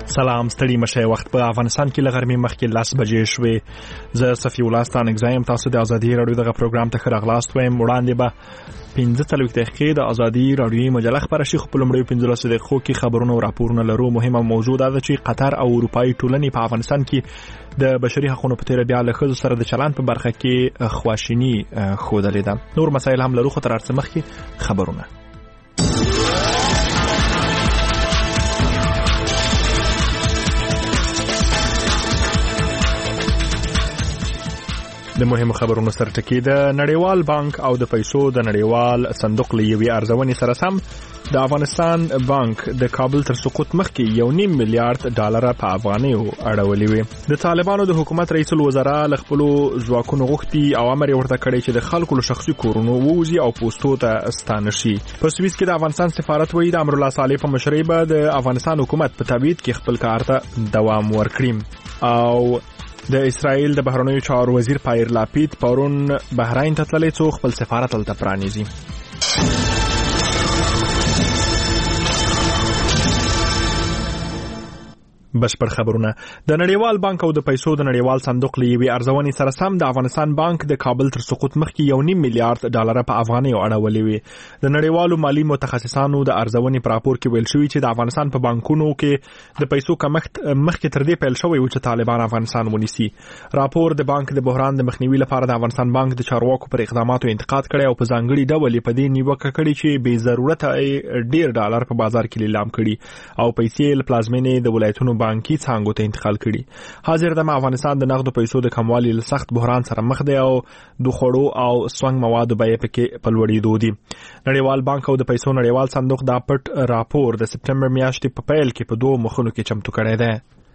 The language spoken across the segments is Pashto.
سلام، ستړي مشه. وخت په افغانستان کې لغرمې مخکې 10 بجې شوې. زه صفي الله ستانګزایم. تاسو د ازادي رادیو دغه پروګرام ته ښه راغلاست وایم. وړاندې به 15 دقیقې د ازادي رادیوي مجله خبره شي. په لومړیو 15 دقیقو کې خبرونه او راپورونه لرو. مهمه موضوع دا ده چې قطر او اروپایي ټولنې په افغانستان کې د بشري حقوقو په تیر بیا له ښځو سره د چلند په برخه کې خواشیني ښودلې ده. نور مسایل هم لرو، خو تر هر څه مخکې خبرونه. د مهمو خبرونو سره ټکی د نړیوال بانک او د پیسو د نړیوال صندوق لوي ارزونې سره سم د افغانستان بانک د کابل تر سقوط مخکې 1.5 میلیارډ ډالر په افغانیو اړولې وي. د طالبانو د حکومت رئیس الوزرا له خپل ځواکونو غوښتي او امر ورته کړی چې د خلکو له شخصي کورونو ووزي او پوسټو ته ستانه شي. په سویس کې د افغانستان سفارت وایي د امر الله صالح په مشرۍ به د افغانستان حکومت په تبعید کې خپل کار ته دوام ورکړي. او د اسرائیل د بهرنیو چارو وزیر پایر لاپید پرون بحرین ته تللی څو خپل سفارت هلته پرانیزي. بشپړ خبرونه. د نړیوال بانک او د پیسو د نړیوال صندوق لوي ارزونې سره سم د افغانستان بانک د کابل تر سقوط مخکې 1.5 میلیارډ ډالر په افغانیو اړولې وي. د نړیوالو مالی متخصصانو د ارزونې په راپور کې ویل شوی چې د افغانستان په بانکونو کې د پیسو کمښت مخکې تر دې پیل شوی و چې طالبان افغانستان ونیسي. راپور د بانک د بحران د مخنیوي لپاره د افغانستان بانک د چارواکو پر اقداماتو انتقاد کړی او په ځانګړي ډول په دې نیوکه کړې چې بې ضرورت ډیر ډالر په بازار کې لیلام کړي او پیسې له پلازمینې د ولایتونو بانکي څانګو ته انتقال کړي. حاضر د افغانستان د نقدو پیسو د کموالي له سخت بحران سره مخ دی او د خوړو او سونګ موادو بیې پکې په لوړېدو دي. نړیوال بانک او د پیسو نړیوال صندوق دا پټ راپور د سپټمبر میاشتې په پیل کې په دوه مخونو کې چمتو کړی دی.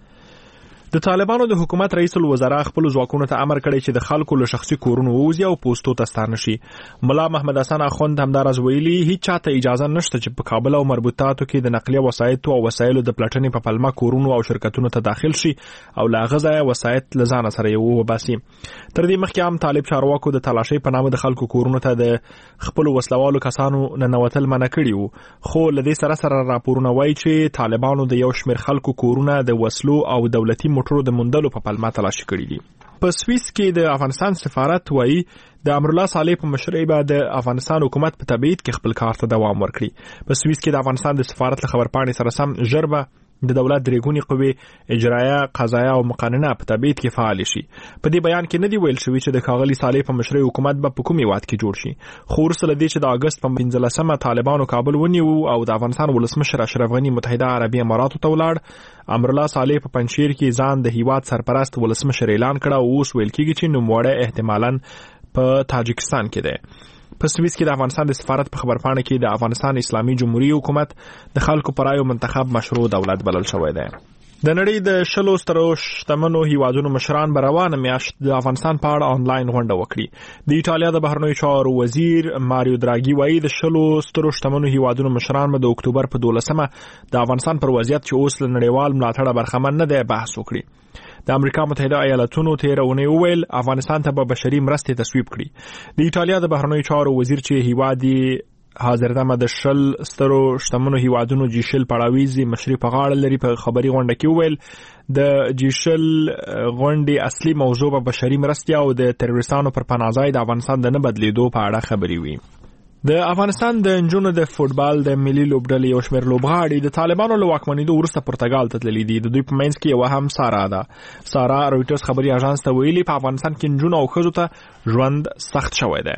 د طالبانو د حکومت رئیس الوزرا خپل ځواکونو ته امر کړی چې د خلکو له شخصي کورونو ووزي او پوسټو ته ستانه شي. ملا محمد حسن اخوند همدارز ویلي هیڅ چاته اجازه نشته چې په کابل او مربوطاتو کې د نقلیه وسایطو او وسایلو د پلټنې په پلمه کورونو او شرکتونو ته داخل شي او لا غزا وسایط لزان سره یو وباسي. تر دې مخکې هم طالب چارواکو د تلاشۍ په نامه د خلکو کورونو ته د خپل وسلوالو کسانو ننوتل منع کړي وو. خو لدې سره راپورونه وایي چې طالبانو د یو شمېر خلکو کورونه د وسلو او دولتي موټرو د مندلو په پلمه تلاشي کړي دي. په سویس کې د افغانستان سفارت وایي د امر الله صالح په مشرۍ به د افغانستان حکومت په تبعید کې خپل کار ته دوام ورکړي. په سویس کې د افغانستان د سفارت له خبرپاڼې سره سم ژر به د دولت درېګونی قوې اجرایه، قضایه او مقننه په تبعید کې فعال شي. په دې بیان کې نه دی ویل شوی چې د ښاغلي صالح په مشرۍ حکومت به په کوم هیواد کې جوړ شي. خو وروسته له دې چې د اګست په 15مه طالبانو کابل ونیو او د افغانستان ولسمشر اشرف غني متحده عربي اماراتو ته ولاړ، امر الله صالح په پنځشیر کې ځان د هیواد سرپرست ولسمشر اعلان کړ او اوس ویل کېږي چې نوموړی احتمالاً په تاجکستان کې دی. په سویس کې د افغانستان د سفارت په خبرپاڼه کې د افغانستان اسلامي جمهوریت حکومت د خلکو پر رایو منتخب مشروع دولت بلل شوی دی. د نړۍ د 10 سترو شتمنو هیوادونو مشران به روانه میاشت د افغانستان په اړه آنلاین غونډه وکړي. د ایټالیا د بهرنیو چارو وزیر ماریو دراګي وایي د 10 سترو شتمنو هیوادونو مشران به د اکتوبر په 12مه د افغانستان پر وضعیت چې اوس له نړیوال ملاتړه برخمن نه دی بحث وکړي. د امریکا متحده ایالاتونو تیر اونۍ وویل افغانستان ته به بشري مرستې تصویب کړي. د ایټالیا د بهرنیو چارو وزیر چې هیواد حاضر دمه د 10 سترو شتمنو هیوادونو جیشل پړاویزي مشري په غاړه لري په خبري غونډه کې وویل د جیشل غونډې اصلي موضوع به بشري مرستې او د تروریستانو پر پناهځای د افغانستان د نه بدلیدو په اړه خبري وي. د افغانستان د نجونو د فوټبال د ملي لوبډلې یو شمېر لوبغاړي د طالبانو له واکمنېدو وروسته پرتګال ته تللي دي. د دوی په منځ کې یوه هم سارا ده. سارا رویټرز خبري اژانس ته ویلي په افغانستان کې نجونو او ښځو ته ژوند سخت شوی دی.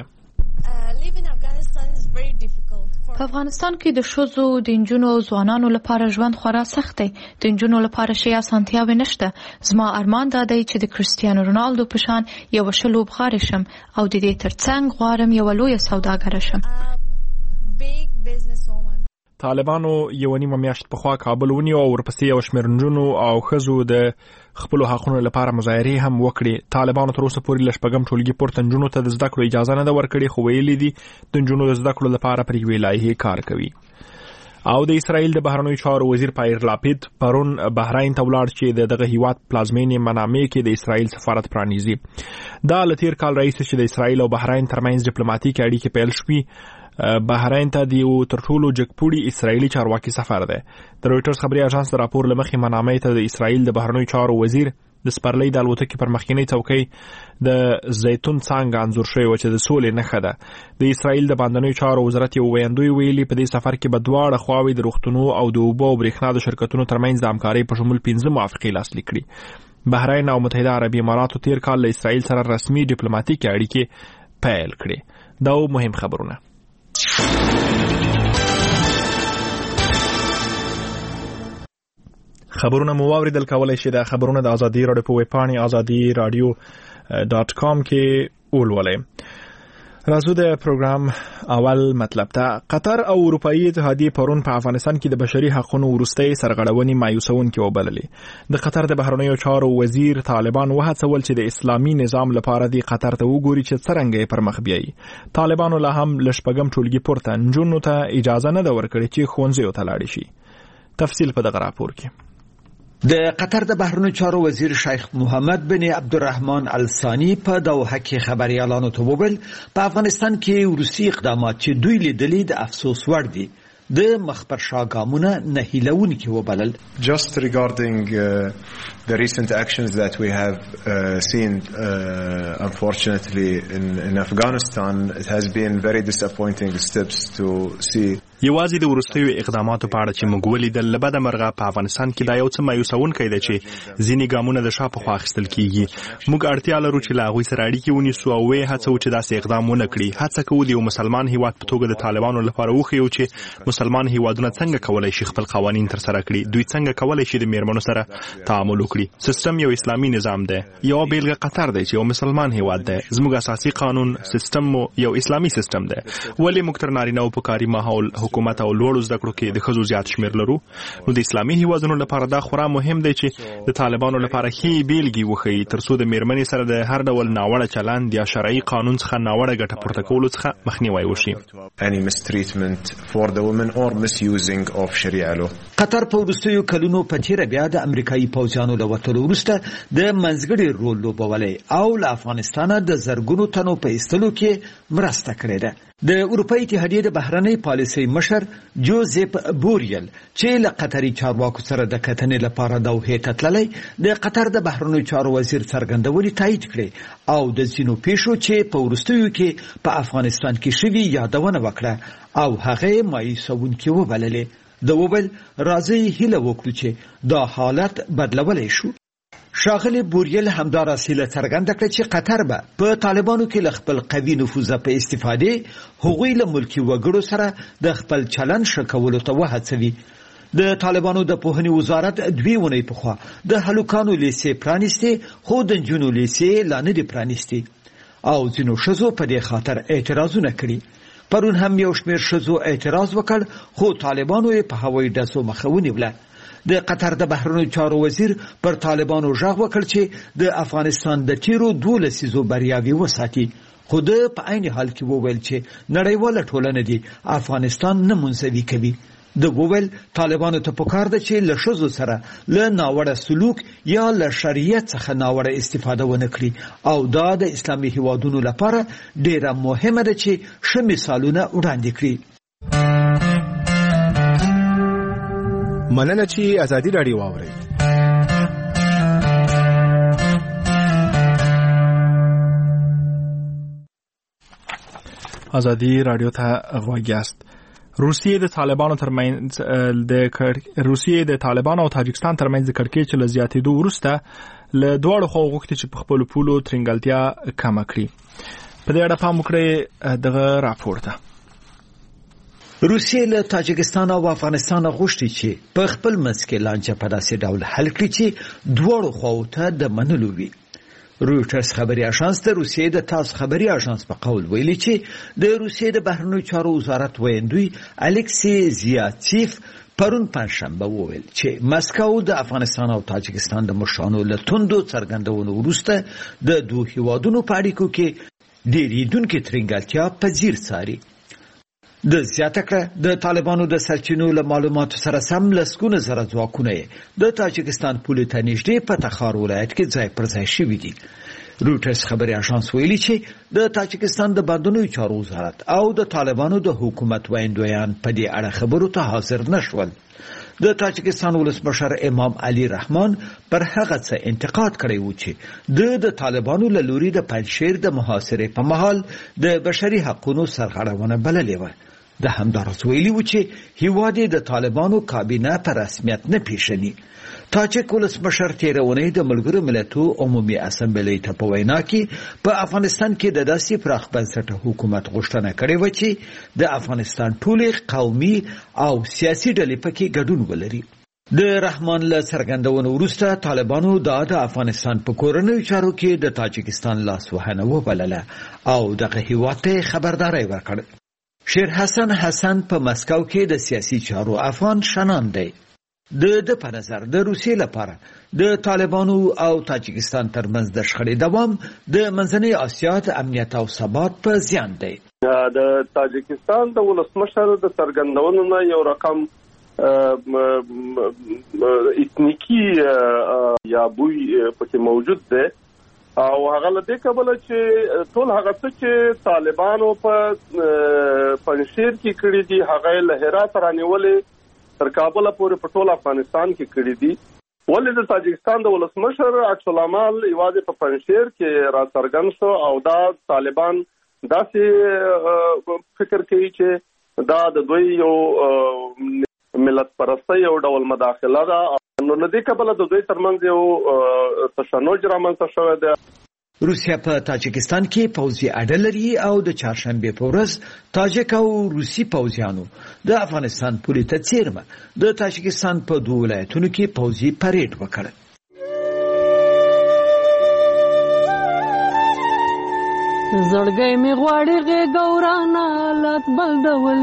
په افغانستان کې د ښځو، د نجونو او ځوانانو لپاره ژوند خورا سخت دی. د نجونو لپاره شي اسانتیاوې نشته. زما ارمان دا دی چې د کرسټیانو رونالدو په شان یوه ښه لوبغاړې شم او د دې ترڅنګ غواړم یوه لویه سوداګره شم. طالبانو یو نیمه میاشت پخوا کابل ونیو او ورپسې یو شمېر نجونو او ښځو د خپل حقونو لپاره مظاهرې هم وکړي. طالبانو تر اوسه پورې لشپږم ټولګي پورته نجونو ته د زده کړو اجازه نه ده ورکړې، خو ویلي دي د نجونو د زده کړو لپاره پر یوې لایحې کار کوي. او د اسرائیل د بهرنیو چارو وزیر پایر لاپید پرون بحرین ته ولاړ چې دغه هیواد پلازمینې منامې کې د اسرائیل سفارت پرانیزي. دا له تیر کال راهیسې چې د اسرائیل او بحرین ترمنځ ډیپلوماټیک اړیکې پیل شوې بحرین ته د یو تر ټولو جګپوړي اسرایلی چارواکي سفر دی. د رويټرز خبري اژانس د راپور لمخې منامې ته د اسرایل د بهرنیو چارو وزیر د سپرلۍ د الوتکې پر مخکینی څوکۍ د زیتون څانګه انځور شوی و چې د سولې نښه ده. د اسرایل د باندنیو چارو وزارت یو ویاندوی ویلي په دې سفر کې به دواړه خواوې د روغتونو او د اوبو او برېښنا د شرکتونو ترمنځ د همکارۍ په شمول 15 موافقې لاسلیک کړي. بحرین او متحده عربي اماراتو تیر کال له اسرایل سره رسمي ډیپلوماټیکي اړیکې پیل کړې. دا مهم خبرونه. خبرونه مو واوریدل، کولای شئ د خبرونه د ازادي راډیو په ویب پاڼه azadi-radio.com کې ولولئ. راځو د پروګرام اول مطلب ته. قطر او اروپאי اتحادیه پرون په افغانستان کې د بشري حقوقو ورستۍ سرغړونې مایوسونکې وبللې. د قطر د بهرنیو چارو وزیر طالبان وهڅول چې د اسلامي نظام لپاره د قطر ته وګوري چې څنګه پر مخ بیایي. طالبانو له هم لشپګم ټولګي پورته نجونو ته اجازه نه ورکړي چې ښوونځي ته لاړ شي. تفصیل په دغه راپور کې. د قطر د بهرنیو چارو وزیر شیخ محمد بن عبدالرحمن الثانی په دوحه کې خبريالانو ته وویل په افغانستان کې وروستي اقدامات چې دوی لیدلي د افسوس وړ دي، د مخبر شاګامونه نه هیلونکي وبلل. Just regarding the recent actions that we have seen unfortunately in Afghanistan, it has been very disappointing steps to see. یوازې د ورستیو اقداماتو په اړه چې موږ ولیدل له بده مرغه په افغانستان کې دا یو څه مایوسونکی دی چې ځینې ګامونه د شا په خوا اخیستل کیږي. موږ اړتیا لرو چې له هغوی سره اړیکې ونیسو او هڅه وکړو چې داسې اقدام ونه کړي. هڅه کوو د یو مسلمان هیواد په توګه د طالبانو لپاره وښیو چې مسلمان هیوادونه څنګه کولای شي خپل قوانین تر سره کړي، دوی څنګه کولای شي د میرمنو سره تعامل وکړي. سیستم یو اسلامي نظام دی، یو بیلګه قطر دی چې یو مسلمان هیواد دی. زموږ اساسي قانون سیستم یو اسلامي سیستم دی. ولې موږ تر نارینه او په کاري ماحول حکومت او لوړو زده کړو کې د ښځو زیات شمیر لرو؟ نو د اسلامي هیوادونو لپاره دا خورا مهم دی چې د طالبانو لپاره ښې بیلګې وښیي تر څو د میرمنې سره د هر ډول ناوړه چلند یا شرعي قانون څخه ناوړه ګټه پورته کولو څخه مخنیوی وشي. Any mistreatment for the women or misusing of Sharia law. قطر په وروستیو کلونو په تیره بیا د امریکایي پوځیانو له وتلو وروسته د منځګړي رول لوبولی او له افغانستانه د زرګونو تنو په ایستلو کې مرسته کړې ده. د اروپאי اتحادیې د بهرنۍ پالیسۍ مشر جوزیپ بوریل چې له قطري چارواکو سره د کتنې لپاره دوحې ته تللی، د قطر د بهرنیو چارو وزیر څرګندونې تایید کړې او د ځینو پیښو چې په وروستیو کې په افغانستان کې شوي یادونه وکړه او هغه مایوسونکې وبللې. د وویل راځئ هیله وکړو چې دا حالت بدلولی شو. شاغلی بوریل همدارس هیله څرګنده کړه چې قطر به په طالبانو کې له خپل قوي نفوذ په استفادې هغوی له ملکي وګړو سره د خپل چلند ښه کولو ته وهڅوي. د طالبانو د پوهنې وزارت 2 اونۍ پخوا د هلکانو لیسې پرانیستې، خو د نجونو لیسې لا نه دي پرانیستې او ځینو ښځو په دې خاطر اعتراضونه کړي. پرون هم یو شمېر ښځو اعتراض وکړ، خو طالبانو یې په هوایي ډزو مخه ونیوله. د قطر د بهرنیو چارو وزیر پر طالبانو غږ وکړ چې د افغانستان د تیرو 12 لسیزو بریاوې وساتي، خو د په عین حال کې وویل چې نړیواله ټولنه دی افغانستان نه منزوي کوي. د وویل طالبانو ته پکار ده چې له ښځو سره له ناوړه سلوک یا له شریعت څخه ناوړه استفاده ونه کړي او دا د اسلامي هیوادونو لپاره ډیره مهمه ده چې ښه مثالونه وړاندې کړي. مننه چې ازادي راډیو واورئ. ازادي راډیو ته غوږ یاست. روسیې د طالبانو ترمنځ د طالبانو او تاجکستان ترمنځ د کړکېچ له زیاتېدو وروسته له دواړو خواو غوښتي چې په خپلو پولو ترنګلتیا کمه کړي. په دې اړه پام وکړئ دغه راپور ته. روسیې له تاجکستان او افغانستان غوښتي چې په خپل منځ کې لانجه په داسې ډول حل کړي چې دواړو خواو ته د منلو وي. رویټرز خبري اژانس د روسیې د تاس خبري اژانس په قول ویلي چې د روسیې د بهرنیو چارو وزارت ویاندوی الکسی زیاتیف پرون پنځشنبه وویل چې مسکو د افغانستان او تاجکستان د مشرانو له توندو څرګندونو وروسته د دوه هیوادونو په اړیکو کې ډیریدونکې ترنګلتیا پذیر څاري. د زیاته کړه د طالبانو د سرچینو له معلوماتو سره سم لسګونه زره ځواکونه د تاجکستان پولې ته نږدې په تخار ولایت کې ځای پر ځای شوي دي. روټرز خبري اژانس ویلي چې د تاجکستان د بندونو چارو وزارت او د طالبانو د حکومت وایندویان په دې اړه خبرو ته حاضر نشول. د تاجکستان ولسمشر امام علي رحمان پر هغه څه انتقاد کړی و چې د طالبانو له لوري د پنځشیر د محاصرې په مهال د بشري حقوقو سرغړونه بللې و. د همدارس ویلي و چې هیواد د طالبانو کابینه په رسمیت نه پیژني. تاجک ولسمشر تیرونی د ملګرو ملتونو عمومي اسمبلی ته په وینا کې په افغانستان کې د داسې پراخ بنسټه حکومت غوښتنه کړې و چې د افغانستان ټولې قومي او سیاسي ډلې پکې ګډون ولري. د رحمان له څرګندونو وروسته طالبانو د افغانستان په کورنیو چارو کې د تاجکستان لاسوهنه وبلله او دغه هیواد ته خبرداري ورکړه. شیر حسن په مسکو کې د سیاسي چارو افغان شنان دی. د په نظر د روسیې لپاره د طالبانو او تاجکستان ترمنځ د شخړې دوام د منځنۍ اسیا د امنیت او ثبات په زیان دی. د تاجکستان د ولسمشر د څرګندونو نه یو رقم اتنیکی یا بوی پکې موجود دی او هغه له دې کبله چې ټول هغه څه چې طالبانو په پنځشیر کې کړی دي هغه له هرات رانیولې تر کابل پورې په ټول افغانستان کې کړی دي. ولې د تاجکستان د ولسمشر عکس العمل یوازې په پنځشیر کې را څرګند شو او دا طالبان داسې فکر کوي چې دا د دوی یو ملت پرستی یو ډول مداخله ده. نو له دې کبله د دوی ترمنځ یو تشنج رامنځته شوی دی. روسیا په تاجکستان کې پوځي اډه لري او د چهارشنبه په ورځ تاجک او روسي پوځیانو د افغانستان پولې ته څیرمه د تاجکستان په دوه ولایتونو کې پوځي پریډ وکړ. زړګی می غواړي غوړانا لات بل ډول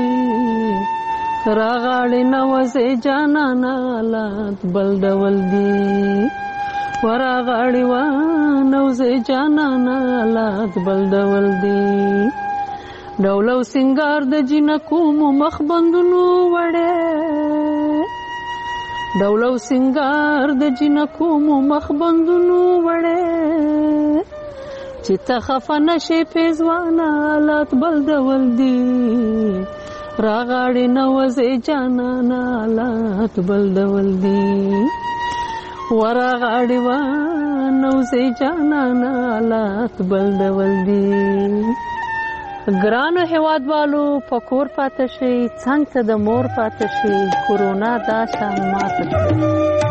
دی راغړې نوځه جانانا لات بل ډول دی وراغړې و نوځه جانانا لات بل ډول دی ډولو سنگار د جنکو مخ بندونو وړې ډولو سنگار د جنکو مخ بندونو وړې چې ته خفنه شي پیزوانا لات بل ډول دی راغړې نوځه جانانا لات بل ډول دی وراغړې و نوځه جانانا لات بل ډول دی. ګرانو هیوادوالو پکور پاتې شي څنګه ته د مور پاتې شي کورونا دا شان ماته.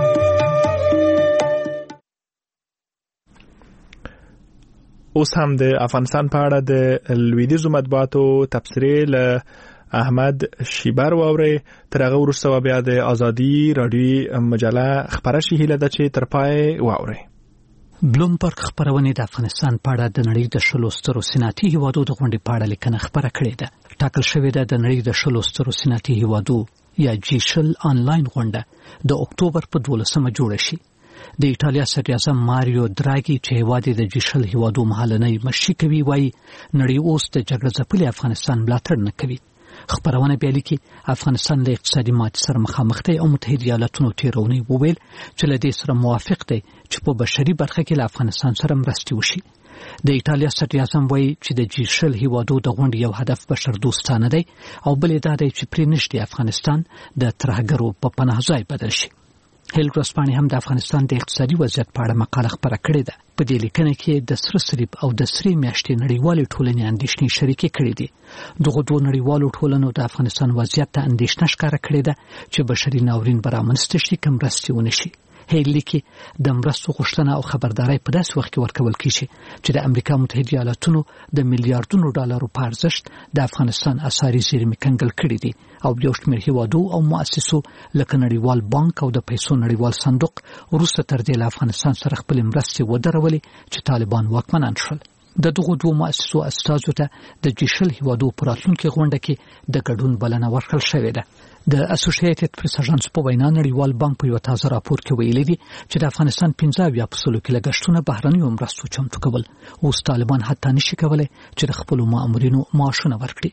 اوس هم د افغانستان په اړه د لویدیځو مطبوعاتو تبصرې له احمد شیبر واوري. تر هغه وروسته بیا د ازادي رادیو مجله خبره شي هله د چې تر پای واوري. بلومبرګ خبرونه د افغانستان په اړه د نړۍ د 16 سترو صنعتي هیوادو د غونډې په اړه لیکنه خبره کړې ده. ټاکل شوې ده د نړۍ د 16 سترو صنعتي هیوادو یا جیشل انلاین غونډه د اکتوبر په 12مه جوړه شي. د ایټالیا صدر اعظم ماریو دراګي چې هیواد د جیشل هیوادو مهالنۍ مشي کوي وایي نړۍ اوس د جګړه ځپلي افغانستان ملاتړ نه کوي. خبرونه بیا لیکي افغانستان د اقتصادي ماتې سره مخامخ دی او متحده ایالاتونو تیرونی وویل چې له دې سره موافق دی چې په بشري برخه کې له افغانستان سره مرستې وشي. د ایټالیا صدر اعظم وایي چې د جیشل هیوادو د غونډې یو هدف بشر دوستانه دی او بل دا دی چې پرې نشي افغانستان د ترهګرو په پناه ځای بدل شي. هیل ورځپاڼې هم د افغانستان د اقتصادي وضعیت په اړه مقاله خبره کړې ده. په دې لیکنه کې د سره صلیب او د سری میاشتې نړیوالې ټولنې اندېښنې شریکې کړې دي. دغه دوه نړیوالو ټولنو د افغانستان وضعیت ته اندېښنه ښکاره کړې ده چې بشري ناورین به رامنځته شي که مرستې ونه شي. هیل لیکي د مرستو غوښتنه او خبرداري په داسې وخت کې ورکول کیږي چې د امریکا متحده ایالاتونو د میلیارډونو ډالرو په ارزښت د افغانستان اساري زیرمې کنګل کړې دي او یو شمېر هیوادو او مؤسسو لکه نړیوال بانک او د پیسو نړیوال صندوق وروسته تر دې له افغانستان سره خپل مرستې ودرولې چې طالبان واکمنان شول. د دغو دوه مؤسسو استازو ته د جیشل هیوادو په راتلونکي غونډه کې د ګډون بلنه ورکړل شوې ده. د اسوسییټډ پریس اژانس په وینا نړیوال بانک په یو تازه راپور کې ویلي دي چې د افغانستان 15% کې لګښتونه بهرنیو مرستو چمتو کول. اوس طالبان حتی نشي کولای چې د خپل مامورینو معاشونه ورکړي.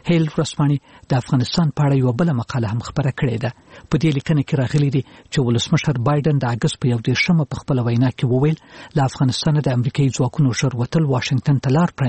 هیل ورسپاني د افغانستان په اړه یو بل مقاله هم خبره کړې ده. په دې لیکنه کې راغلي دي چې ولسمشر بایدن د اگست په 11 په خپل وینا کې وویل له افغانستان د امریکایي ځواکونو ژر وتل واشنگټن ته لار